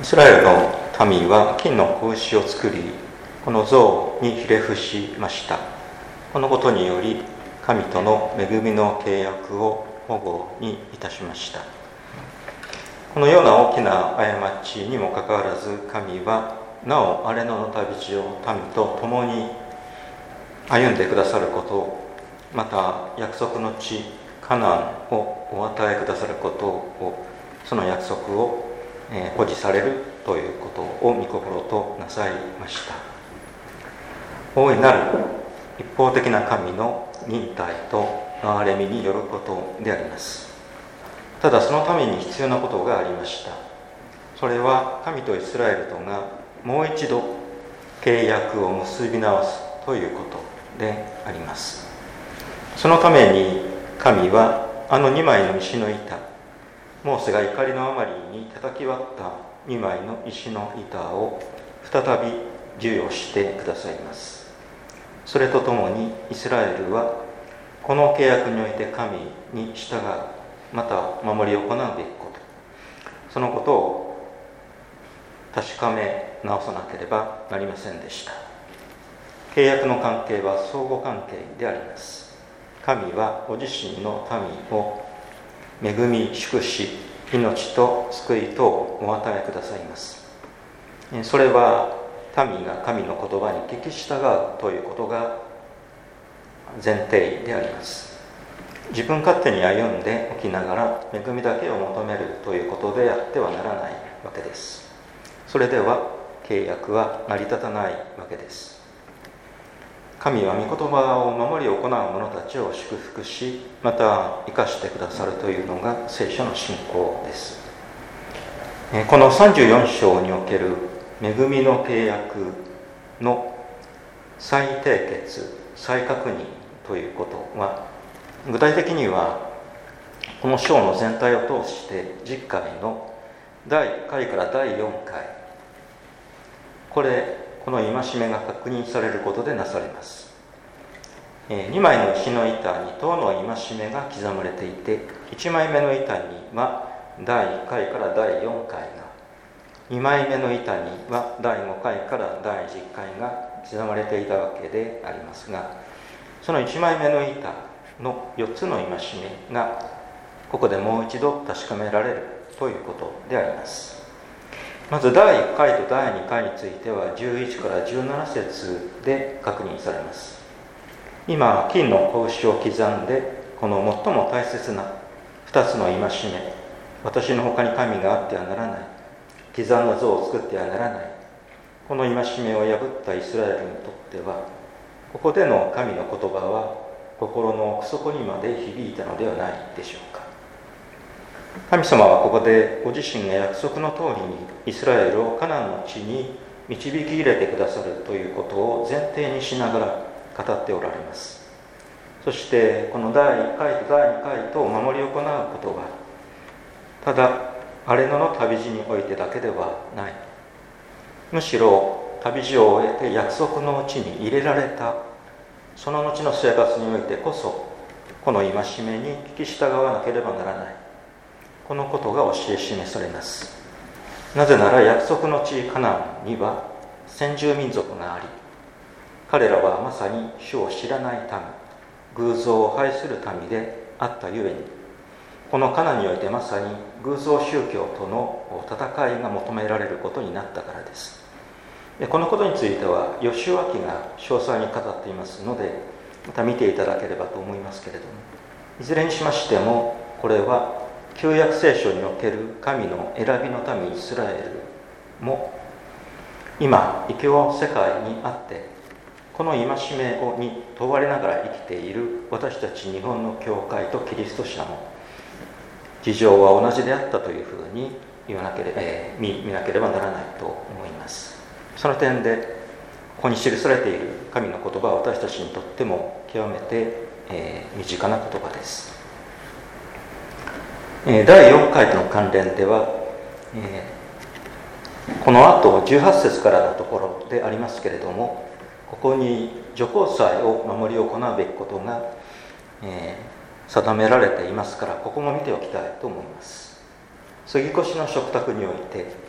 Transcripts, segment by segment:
イスラエルの民は金の子牛を作り、この像にひれ伏しました。このことにより神との恵みの契約を保護にいたしました。このような大きな過ちにもかかわらず、神はなお荒野の旅路を民と共に歩んでくださることを、また約束の地カナンをお与えくださることを、その約束を保持されるということを御心となさいました。大いなる一方的な神の忍耐と憐れみによることであります。ただそのために必要なことがありました。それは神とイスラエルとがもう一度契約を結び直すということであります。そのために神はあの2枚の石の板、モーセが怒りのあまりに叩き割った2枚の石の板を再び授与してくださいます。それとともにイスラエルはこの契約において神に従う、また守り行うべきこと、そのことを確かめ直さなければなりませんでした。契約の関係は相互関係であります。神はご自身の民を恵み祝し、命と救いとをお与えくださいます。それは民が神の言葉に聞き従うということが前提であります。自分勝手に歩んでおきながら恵みだけを求めるということであってはならないわけです。それでは契約は成り立たないわけです。神は御言葉を守り行う者たちを祝福し、また生かしてくださるというのが聖書の信仰です。この34章における恵みの契約の再締結、再確認ということは、具体的にはこの章の全体を通して10回の第1回から第4回、この戒めが確認されることでなされます。2枚の石の板に10の戒めが刻まれていて、1枚目の板には第1回から第4回が、2枚目の板には第5回から第10回が刻まれていたわけでありますが、その1枚目の板の4つの戒めがここでもう一度確かめられるということであります。まず第1回と第2回については11から17節で確認されます。今金の子牛を刻んで、この最も大切な2つの戒め、私の他に神があってはならない、刻んだ像を作ってはならない、この戒めを破ったイスラエルにとっては、ここでの神の言葉は心の奥底にまで響いたのではないでしょうか。神様はここでご自身が約束の通りにイスラエルをカナンの地に導き入れてくださるということを前提にしながら語っておられます。そしてこの第1回と第2回と守り行うことは、ただ荒野の旅路においてだけではない。むしろ旅路を終えて約束の地に入れられたその後の生活においてこそ、この戒めに聞き従わなければならない、このことが教え示されます。なぜなら約束の地カナンには先住民族があり、彼らはまさに主を知らない民、偶像を拝する民であったゆえに、このカナンにおいてまさに偶像宗教との戦いが求められることになったからです。このことについてはヨシュア記が詳細に語っていますので、また見ていただければと思いますけれども、いずれにしましてもこれは旧約聖書における神の選びの民イスラエルも今異教世界にあってこの戒めに問われながら生きている私たち日本の教会とキリスト者も事情は同じであったというふうに見なければならないと思います。その点でここに記されている神の言葉は私たちにとっても極めて、身近な言葉です。第4回との関連では、この後18節からのところでありますけれども、ここに除光祭を守り行うべきことが、定められていますから、ここも見ておきたいと思います。杉越の食卓において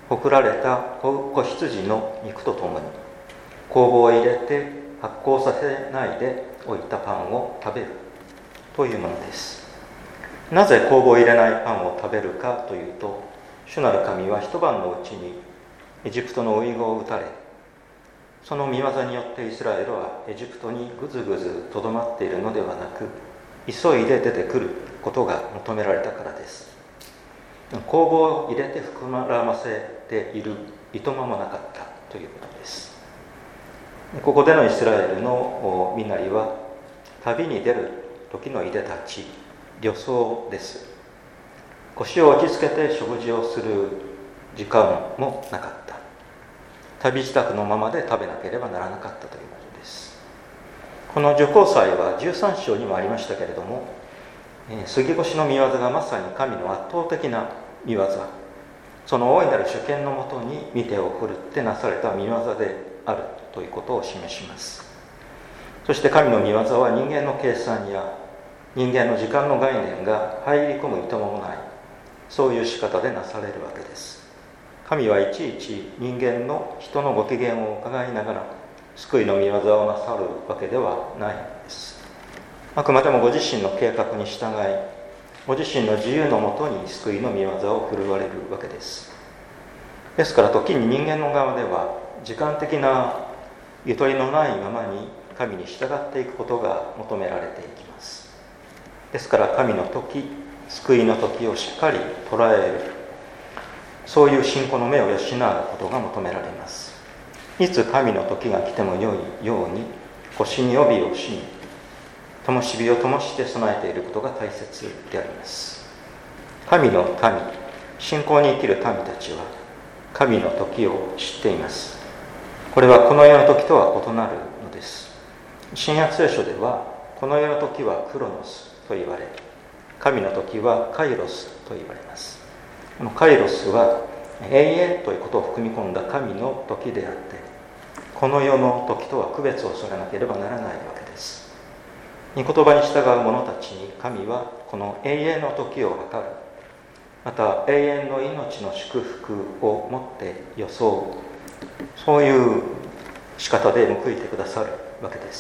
ほくられた子羊の肉とともに酵母を入れて発酵させないでおいたパンを食べるというものです。なぜ酵母を入れないパンを食べるかというと、主なる神は一晩のうちにエジプトの追い子を打たれ、その見業によってイスラエルはエジプトにぐずぐずとどまっているのではなく、急いで出てくることが求められたからです。酵母を入れて膨らませているいとまもなかったということです。ここでのイスラエルの身なりは、旅に出る時のいでたち、旅装です。腰を落ち着けて食事をする時間もなかった。旅支度のままで食べなければならなかったということです。この除酵祭は13章にもありましたけれども、杉越の見業がまさに神の圧倒的な見業、その大いなる主権のもとに御手を振るってなされた見業であるということを示します。そして神の見業は人間の計算や人間の時間の概念が入り込むいとももない、そういう仕方でなされるわけです。神はいちいち人間の人のご機嫌を伺いながら救いの見業をなさるわけではないのです。あくまでもご自身の計画に従い、ご自身の自由のもとに救いの見業を振るわれるわけです。ですから時に人間の側では時間的なゆとりのないままに神に従っていくことが求められていきます。ですから神の時、救いの時をしっかり捉える、そういう信仰の目を養うことが求められます。いつ神の時が来てもよいように腰に帯を締め、灯火を灯して備えていることが大切であります。神の民、信仰に生きる民たちは神の時を知っています。これはこの世の時とは異なるのです。新約聖書ではこの世の時はクロノスと言われ、神の時はカイロスと言われます。このカイロスは永遠ということを含み込んだ神の時であって、この世の時とは区別をされなければならないわけです。御言葉に従う者たちに神はこの永遠の時を計る、また永遠の命の祝福をもって装う、そういう仕方で報いてくださるわけです。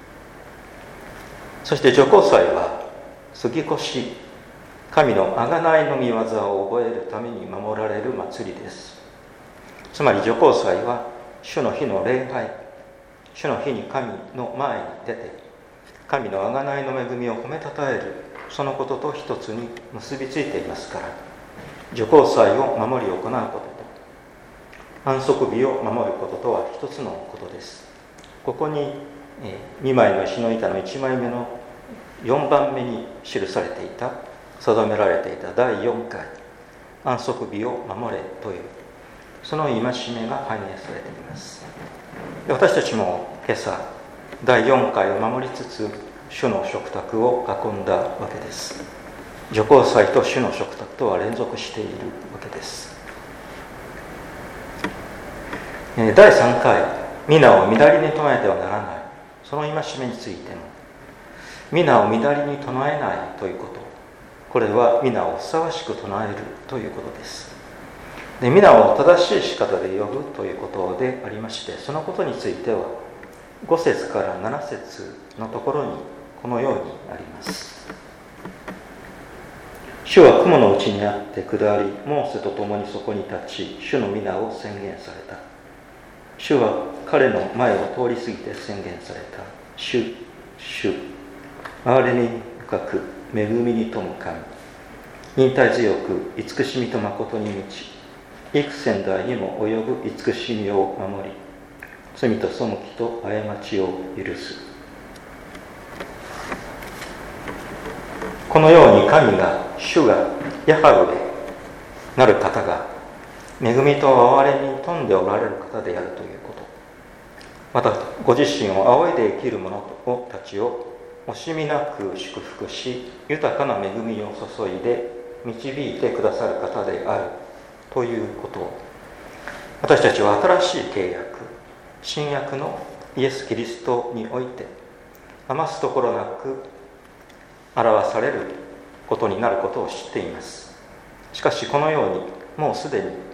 そして除酵祭は杉越、神の贖いの御業を覚えるために守られる祭りです。つまり除酵祭は主の日の礼拝、主の日に神の前に出て神の贖いの恵みを褒めたたえる、そのことと一つに結びついていますから、除酵祭を守り行うことと安息日を守ることとは一つのことです。ここに2枚の石の板の1枚目の4番目に記されていた、定められていた第4回安息日を守れという、その戒めが反映されています。私たちも今朝第4回を守りつつ主の食卓を囲んだわけです。除酵祭と主の食卓とは連続しているわけです。第3回、皆を乱りに唱えてはならない、その戒めについても、皆を乱りに唱えないということ、これは皆をふさわしく唱えるということです。で、皆を正しい仕方で呼ぶということでありまして、そのことについては5節から7節のところにこのようにあります。主は雲のうちにあって下り、モーセと共にそこに立ち、主の皆を宣言された。主は彼の前を通り過ぎて宣言された。主、憐れみ深く恵みに富む神、忍耐強く慈しみと誠に満ち、幾千代にも及ぶ慈しみを守り、罪と背きと過ちを許す。このように神が、主がヤハウェなる方が恵みと憐れみに富んでおられる方であるということ、またご自身を仰いで生きる者たちを惜しみなく祝福し、豊かな恵みを注いで導いてくださる方であるということを、私たちは新しい契約、新約のイエス・キリストにおいて余すところなく表されることになることを知っています。しかしこのようにもうすでに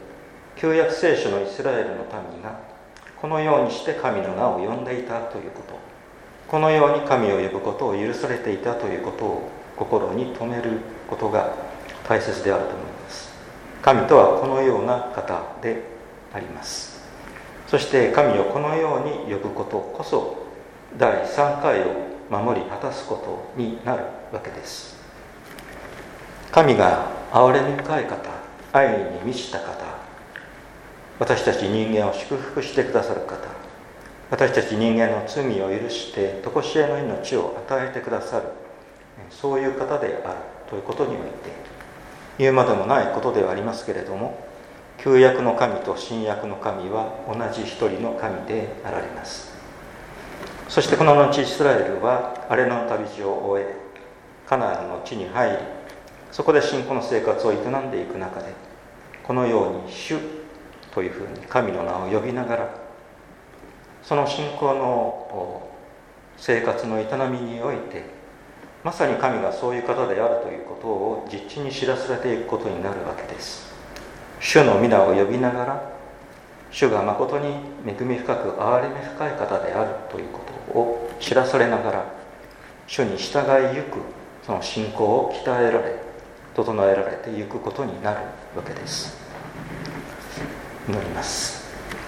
旧約聖書のイスラエルの民がこのようにして神の名を呼んでいたということ、このように神を呼ぶことを許されていたということを心に留めることが大切であると思います。神とはこのような方であります。そして神をこのように呼ぶことこそ第3回を守り果たすことになるわけです。神が憐れみ深い方、愛に満ちた方、私たち人間を祝福してくださる方、私たち人間の罪を許して常しえの命を与えてくださる、そういう方であるということにおいて言うまでもないことではありますけれども、旧約の神と新約の神は同じ一人の神であられます。そしてこの後イスラエルは荒れの旅路を終えカナンの地に入り、そこで信仰の生活を営んでいく中で、このように主というふうに神の名を呼びながら、その信仰の生活の営みにおいてまさに神がそういう方であるということを実地に知らされていくことになるわけです。主の皆を呼びながら、主が誠に恵み深く憐れみ深い方であるということを知らされながら、主に従いゆくその信仰を鍛えられ整えられていくことになるわけです。祈ります。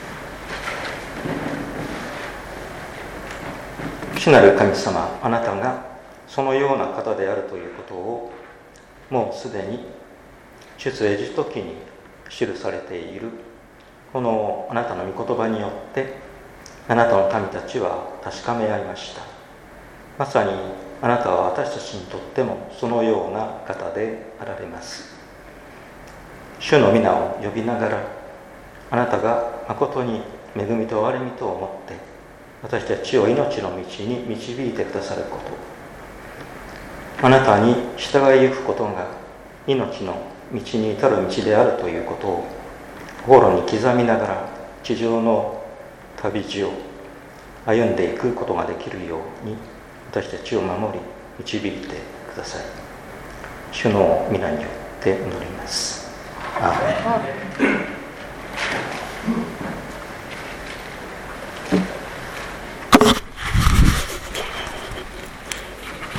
主なる神様、あなたがそのような方であるということをもうすでに出エジプト記に記されているこのあなたの御言葉によってあなたの民たちは確かめ合いました。まさにあなたは私たちにとってもそのような方であられます。主の皆を呼びながら、あなたが誠に恵みと憐れみとをもって私たちを命の道に導いてくださること、あなたに従いゆくことが命の道に至る道であるということを心に刻みながら地上の旅路を歩んでいくことができるように私たちを守り導いてください。主の皆によって祈ります。アーメン。